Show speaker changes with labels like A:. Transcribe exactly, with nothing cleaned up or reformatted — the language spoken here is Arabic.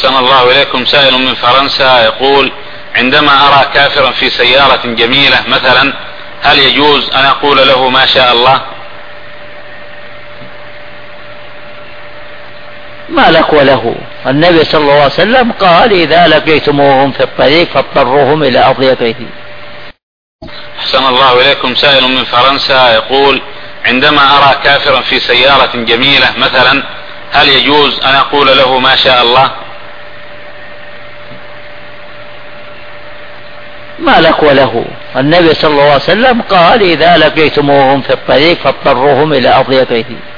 A: أحسن الله إليكم. سائل من فرنسا يقول: عندما أرى كافرا في سيارة جميلة مثلا، هل يجوز أن أقول له ما شاء الله؟
B: ما لك وله. النبي صلى الله عليه وسلم قال: إذا لقيتموهم في الطريق فاضطروهم إلى أضيقه.
A: أحسن الله إليكم. سائل من فرنسا يقول: عندما أرى كافرا في سيارة جميلة مثلا، هل يجوز أن أقول له ما شاء الله؟
B: ما لك وله. النبي صلى الله عليه وسلم قال: إذا لقيتموهم في الطريق فاضطروهم إلى أضيقه.